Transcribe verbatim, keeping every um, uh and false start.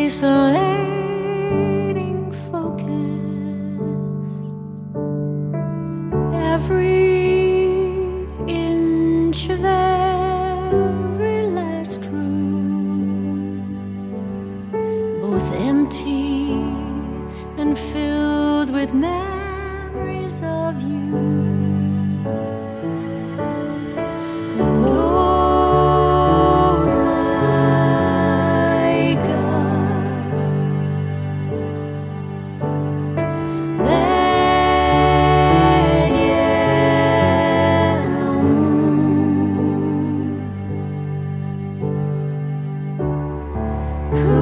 isolating focus. Every inch of every last room, both empty and filled with memories of you. And oh my God, that yellow moon